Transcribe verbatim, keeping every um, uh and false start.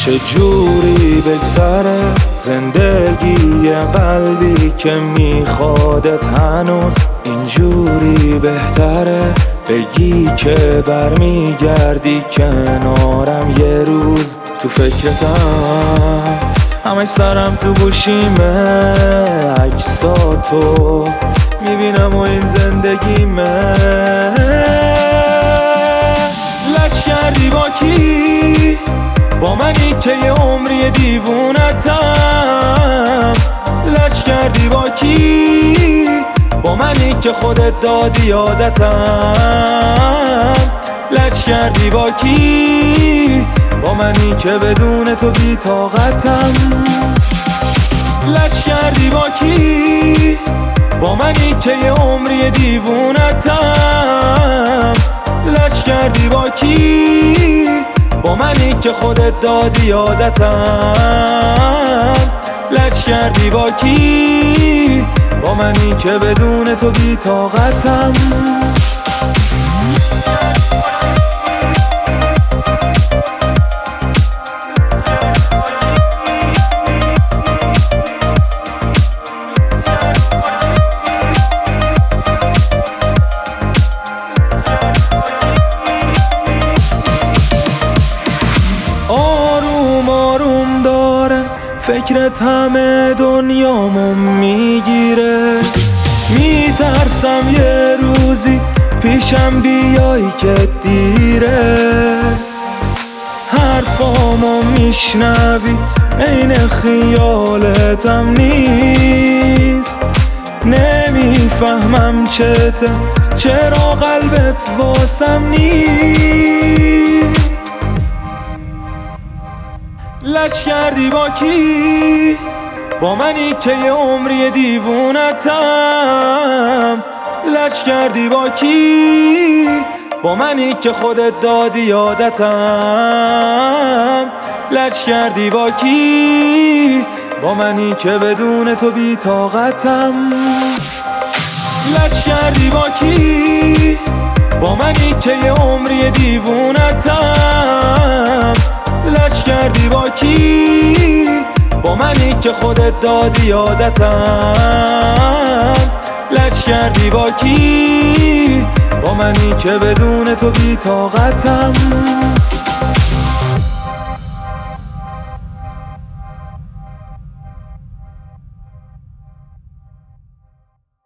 چه جوری بگذره زندگی قلبی که میخوادت هنوز اینجوری بهتره بگی که برمیگردی کنارم یه روز. تو فکرتم همش سرم تو گوشیمه، عکساتو میبینم و این زندگیمه. لچ کردی با کی؟ با منی که یه عمری دیوونتم. لچ کردی با کی؟ با منی که خودت دادی یادتم. لچ کردی با کی؟ با منی که بدون تو بی طاقتم. لچ کردی با کی؟ با منی که یه عمری دیوونتم. لچ کردی با کی؟ با منی که خودت دادی یادتم. لچ کردی با کی؟ با منی که بدون تو بی طاقتم. آروم آروم داره فکرت همه دنیامو میگیره. میترسم یه روزی پیشم بیایی که دیره. حرفامو میشنوی عین خیالتم نیست. نمیفهمم چته چرا قلبت واسم نیست. لچ کردی با کی؟ با منی که یه عمری دیوونتم. لچ کردی با کی؟ با منی که خودت دادی یادتم. لچ کردی با کی؟ با منی که بدون تو بی طاقتم. لچ کردی با کی؟ با منی که یه عمری دیوونتم. لچ کردی با کی؟ با منی که خودت دادی یادتم. لچ کردی با کی؟ با منی که بدون تو بی طاقتم.